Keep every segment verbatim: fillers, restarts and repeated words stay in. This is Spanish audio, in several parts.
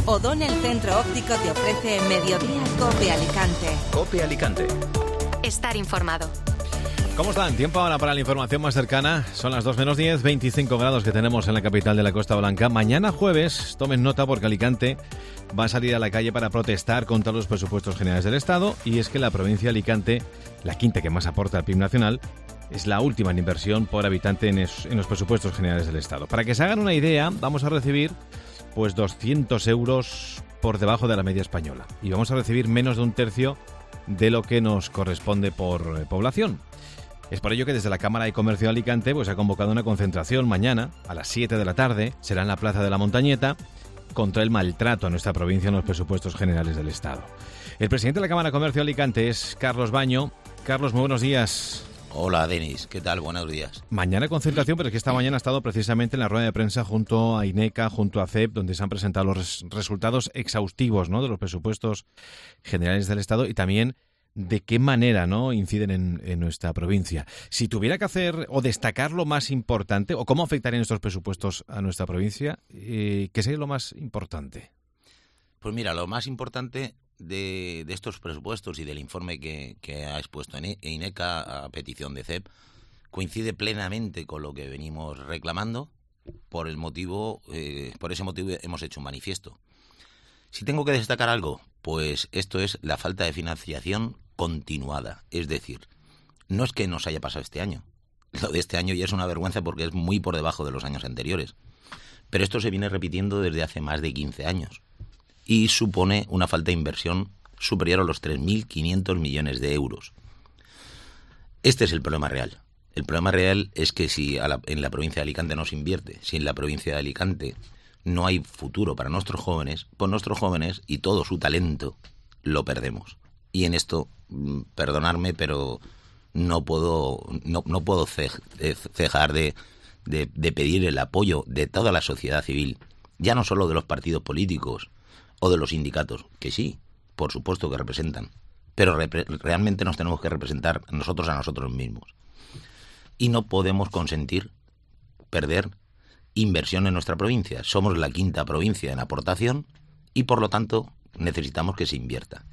Odón, el centro óptico, te ofrece Mediodía Cope Alicante. Cope Alicante. Estar informado. ¿Cómo están? Tiempo ahora para la información más cercana. Son las dos menos diez, veinticinco grados que tenemos en la capital de la Costa Blanca. Mañana jueves, tomen nota porque Alicante va a salir a la calle para protestar contra los presupuestos generales del Estado. Y es que la provincia de Alicante, la quinta que más aporta al P I B nacional, es la última en inversión por habitante en, es, en los presupuestos generales del Estado. Para que se hagan una idea, vamos a recibir pues doscientos euros por debajo de la media española. Y vamos a recibir menos de un tercio de lo que nos corresponde por eh, población. Es por ello que desde la Cámara de Comercio de Alicante pues, ha convocado una concentración mañana a las siete de la tarde, será en la Plaza de la Montañeta, contra el maltrato a nuestra provincia en los presupuestos generales del Estado. El presidente de la Cámara de Comercio de Alicante es Carlos Baño. Carlos, muy buenos días. Hola, Denis. ¿Qué tal? Buenos días. Mañana concentración, pero es que esta mañana ha estado precisamente en la rueda de prensa junto a INECA, junto a C E P, donde se han presentado los res- resultados exhaustivos, ¿no?, de los presupuestos generales del Estado y también de qué manera, ¿no?, inciden en, en nuestra provincia. Si tuviera que hacer o destacar lo más importante, o cómo afectarían estos presupuestos a nuestra provincia, eh, ¿qué sería lo más importante? Pues mira, lo más importante de, de estos presupuestos y del informe que, que ha expuesto INECA a petición de C E P coincide plenamente con lo que venimos reclamando. Por el motivo, eh, por ese motivo hemos hecho un manifiesto. Si tengo que destacar algo, pues esto es la falta de financiación continuada. Es decir, no es que nos haya pasado este año. Lo de este año ya es una vergüenza porque es muy por debajo de los años anteriores. Pero esto se viene repitiendo desde hace más de quince años. Y supone una falta de inversión superior a los tres mil quinientos millones de euros. Este es el problema real. El problema real es que si a la, en la provincia de Alicante no se invierte, si en la provincia de Alicante no hay futuro para nuestros jóvenes, pues nuestros jóvenes y todo su talento lo perdemos. Y en esto, perdonadme, pero no puedo no, no puedo cejar de, de, de pedir el apoyo de toda la sociedad civil, ya no solo de los partidos políticos o de los sindicatos, que sí, por supuesto que representan, pero repre- realmente nos tenemos que representar nosotros a nosotros mismos. Y no podemos consentir perder inversión en nuestra provincia. Somos la quinta provincia en aportación y, por lo tanto, necesitamos que se invierta.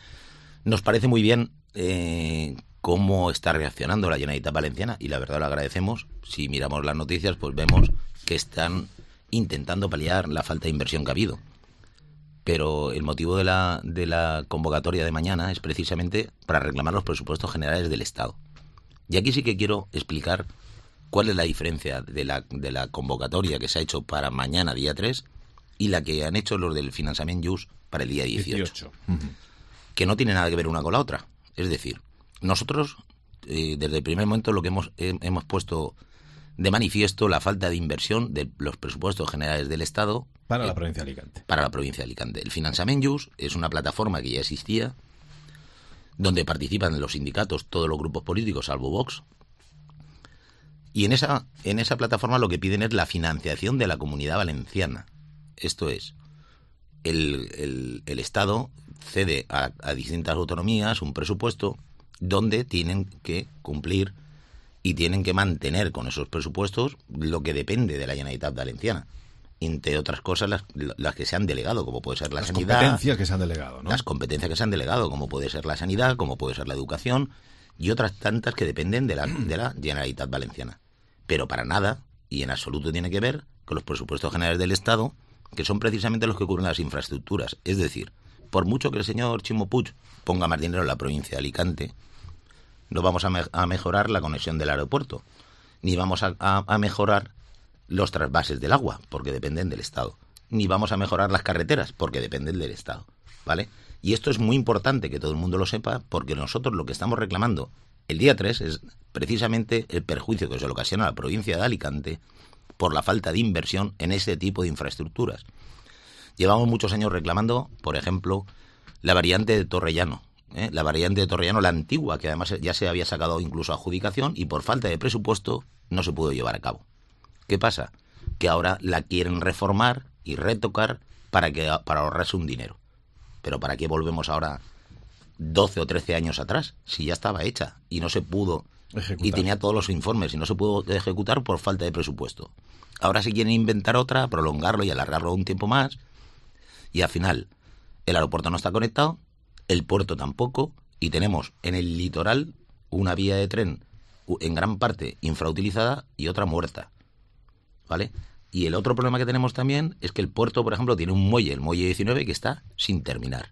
Nos parece muy bien eh, cómo está reaccionando la Generalitat Valenciana y la verdad lo agradecemos. Si miramos las noticias, pues vemos que están intentando paliar la falta de inversión que ha habido. Pero el motivo de la, de la convocatoria de mañana es precisamente para reclamar los presupuestos generales del Estado. Y aquí sí que quiero explicar cuál es la diferencia de la, de la convocatoria que se ha hecho para mañana, día tres, y la que han hecho los del Finançament Just para el día dieciocho. dieciocho. Uh-huh. Que no tiene nada que ver una con la otra. Es decir, nosotros, eh, desde el primer momento, lo que hemos, eh, hemos puesto de manifiesto la falta de inversión de los presupuestos generales del Estado para eh, la provincia de Alicante. Para la provincia de Alicante. El Finançament Just es una plataforma que ya existía, donde participan los sindicatos, todos los grupos políticos, salvo Vox. Y en esa, en esa plataforma lo que piden es la financiación de la Comunidad Valenciana. Esto es, el, el, el Estado cede a, a distintas autonomías un presupuesto donde tienen que cumplir y tienen que mantener con esos presupuestos lo que depende de la Generalitat Valenciana. Entre otras cosas, las, las que se han delegado, como puede ser la las sanidad. Las competencias que se han delegado, ¿no? Las competencias que se han delegado, como puede ser la sanidad, como puede ser la educación y otras tantas que dependen de la, de la Generalitat Valenciana. Pero para nada, y en absoluto tiene que ver con los presupuestos generales del Estado, que son precisamente los que cubren las infraestructuras. Es decir, por mucho que el señor Ximo Puig ponga más dinero en la provincia de Alicante, no vamos a, me- a mejorar la conexión del aeropuerto, ni vamos a, a, a mejorar los trasvases del agua, porque dependen del Estado, ni vamos a mejorar las carreteras, porque dependen del Estado, ¿vale? Y esto es muy importante que todo el mundo lo sepa, porque nosotros lo que estamos reclamando el día tres es precisamente el perjuicio que se le ocasiona a la provincia de Alicante por la falta de inversión en ese tipo de infraestructuras. Llevamos muchos años reclamando, por ejemplo, la variante de Torrellano, ¿eh? la variante de Torrellano, la antigua, que además ya se había sacado incluso a adjudicación y por falta de presupuesto no se pudo llevar a cabo. ¿Qué pasa? Que ahora la quieren reformar y retocar para, que, para ahorrarse un dinero. Pero ¿para qué volvemos ahora doce o trece años atrás? Si ya estaba hecha y no se pudo, ejecutar. Y tenía todos los informes y no se pudo ejecutar por falta de presupuesto. Ahora se quieren inventar otra, prolongarlo y alargarlo un tiempo más. Y al final, el aeropuerto no está conectado, el puerto tampoco, y tenemos en el litoral una vía de tren en gran parte infrautilizada y otra muerta, ¿vale? Y el otro problema que tenemos también es que el puerto, por ejemplo, tiene un muelle, el muelle diecinueve, que está sin terminar.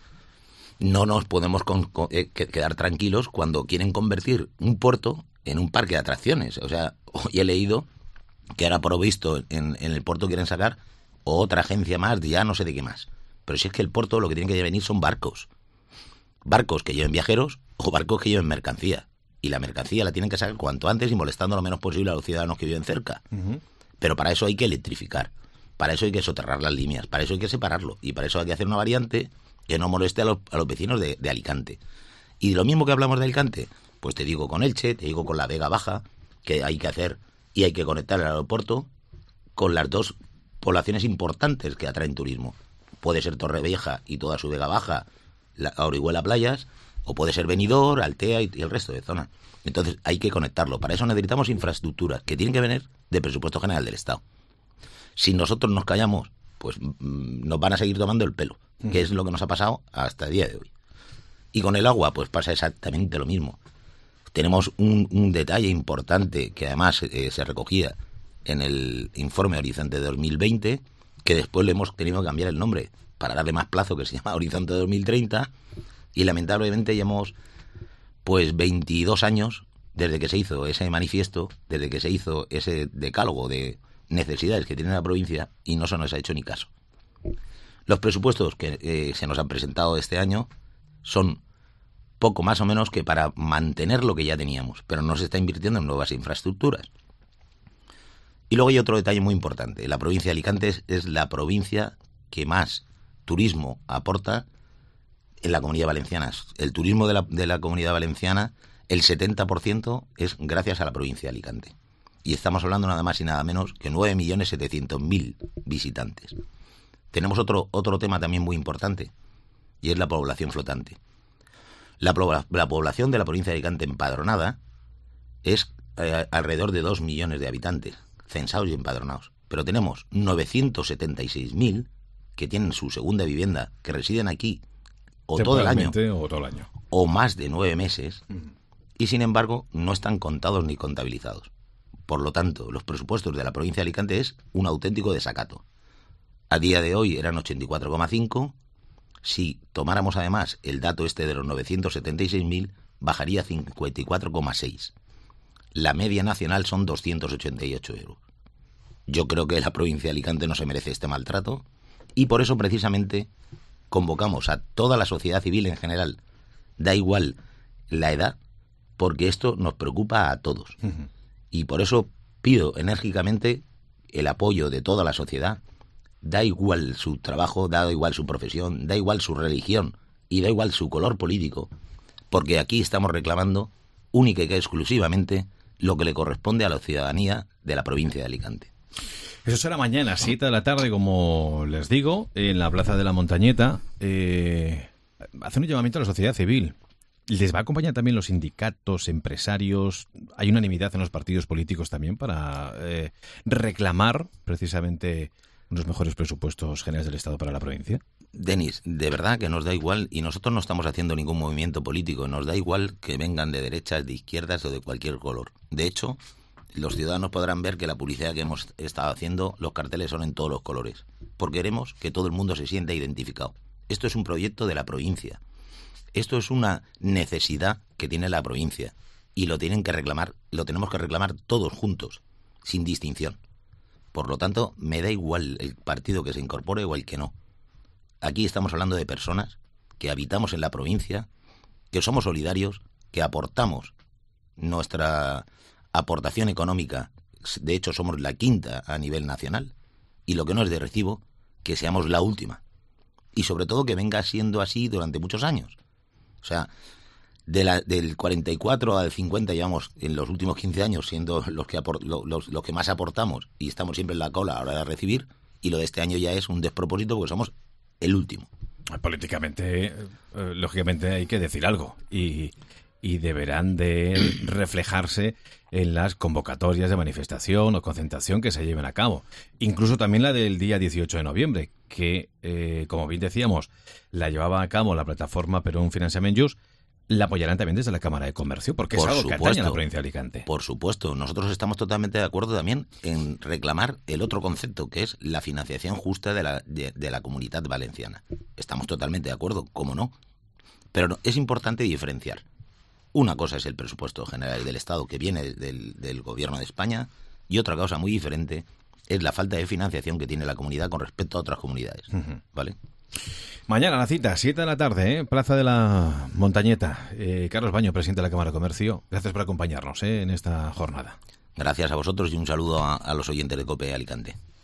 No nos podemos con, con, eh, quedar tranquilos cuando quieren convertir un puerto en un parque de atracciones. O sea, hoy he leído que ahora por lo visto en, en el puerto quieren sacar otra agencia más, ya no sé de qué más. Pero si es que el puerto lo que tiene que venir son barcos. Barcos que lleven viajeros o barcos que lleven mercancía. Y la mercancía la tienen que sacar cuanto antes y molestando lo menos posible a los ciudadanos que viven cerca. Uh-huh. Pero para eso hay que electrificar. Para eso hay que soterrar las líneas. Para eso hay que separarlo. Y para eso hay que hacer una variante que no moleste a los, a los vecinos de, de Alicante. Y lo mismo que hablamos de Alicante, pues te digo con Elche, te digo con la Vega Baja, que hay que hacer y hay que conectar el aeropuerto con las dos poblaciones importantes que atraen turismo. Puede ser Torrevieja y toda su Vega Baja, la Orihuela Playas, o puede ser Benidorm, Altea y, y el resto de zona. Entonces hay que conectarlo. Para eso necesitamos infraestructuras que tienen que venir del presupuesto general del Estado. Si nosotros nos callamos, pues mmm, nos van a seguir tomando el pelo, mm. que es lo que nos ha pasado hasta el día de hoy. Y con el agua, pues pasa exactamente lo mismo. Tenemos un, un detalle importante que además eh, se recogía en el informe Horizonte de dos mil veinte, que después le hemos tenido que cambiar el nombre para darle más plazo, que se llama Horizonte dos mil treinta, y lamentablemente llevamos pues veintidós años desde que se hizo ese manifiesto, desde que se hizo ese decálogo de necesidades que tiene la provincia, y no se nos ha hecho ni caso. Los presupuestos que eh, se nos han presentado este año son poco más o menos que para mantener lo que ya teníamos, pero no se está invirtiendo en nuevas infraestructuras. Y luego hay otro detalle muy importante. La provincia de Alicante es, es la provincia que más turismo aporta en la Comunidad Valenciana. El turismo de la, de la Comunidad Valenciana, el setenta por ciento es gracias a la provincia de Alicante. Y estamos hablando nada más y nada menos que nueve millones setecientos mil visitantes. Tenemos otro, otro tema también muy importante, y es la población flotante. La, la población de la provincia de Alicante empadronada es eh, alrededor de dos millones de habitantes, censados y empadronados. Pero tenemos novecientos setenta y seis mil que tienen su segunda vivienda, que residen aquí o todo el año, o todo el año, o más de nueve meses, mm. y sin embargo no están contados ni contabilizados. Por lo tanto, los presupuestos de la provincia de Alicante es un auténtico desacato. A día de hoy eran ochenta y cuatro coma cinco. Si tomáramos además el dato este de los novecientos setenta y seis mil, bajaría a cincuenta y cuatro coma seis. La media nacional son doscientos ochenta y ocho euros. Yo creo que la provincia de Alicante no se merece este maltrato, y por eso precisamente convocamos a toda la sociedad civil en general, da igual la edad, porque esto nos preocupa a todos. Uh-huh. Y por eso pido enérgicamente el apoyo de toda la sociedad. Da igual su trabajo, da igual su profesión, da igual su religión y da igual su color político, porque aquí estamos reclamando única y exclusivamente lo que le corresponde a la ciudadanía de la provincia de Alicante. Eso será mañana, siete de la tarde, como les digo, en la Plaza de la Montañeta. Eh, hace un llamamiento a la sociedad civil. ¿Les va a acompañar también los sindicatos, empresarios? ¿Hay unanimidad en los partidos políticos también para eh, reclamar precisamente unos mejores presupuestos generales del Estado para la provincia? Denis, de verdad que nos da igual, y nosotros no estamos haciendo ningún movimiento político, nos da igual que vengan de derechas, de izquierdas o de cualquier color. De hecho, los ciudadanos podrán ver que la publicidad que hemos estado haciendo, los carteles son en todos los colores, porque queremos que todo el mundo se sienta identificado. Esto es un proyecto de la provincia, esto es una necesidad que tiene la provincia, y lo tienen que reclamar, lo tenemos que reclamar todos juntos, sin distinción. Por lo tanto, me da igual el partido que se incorpore o el que no. Aquí estamos hablando de personas que habitamos en la provincia, que somos solidarios, que aportamos nuestra aportación económica. De hecho, somos la quinta a nivel nacional. Y lo que no es de recibo, que seamos la última. Y sobre todo que venga siendo así durante muchos años. O sea, de la, del cuarenta y cuatro al cincuenta llevamos en los últimos quince años siendo los que, aport, los, los, los que más aportamos, y estamos siempre en la cola a la hora de recibir, y lo de este año ya es un despropósito porque somos el último. Políticamente, eh, lógicamente hay que decir algo, y, y deberán de reflejarse en las convocatorias de manifestación o concentración que se lleven a cabo. Incluso también la del día dieciocho de noviembre, que, eh, como bien decíamos, la llevaba a cabo la plataforma Perón Financiament Just, la apoyarán también desde la Cámara de Comercio, porque Por es algo supuesto, que atañe a la provincia de Alicante. Por supuesto. Nosotros estamos totalmente de acuerdo también en reclamar el otro concepto, que es la financiación justa de la, de, de la Comunitat Valenciana. Estamos totalmente de acuerdo, cómo no. Pero no, es importante diferenciar. Una cosa es el presupuesto general del Estado que viene del, del Gobierno de España, y otra cosa muy diferente es la falta de financiación que tiene la comunidad con respecto a otras comunidades. Uh-huh. ¿Vale? Mañana la cita, siete de la tarde, ¿eh? Plaza de la Montañeta. Eh, Carlos Baño, presidente de la Cámara de Comercio, gracias por acompañarnos ¿eh? en esta jornada. Gracias a vosotros y un saludo a, a los oyentes de COPE Alicante.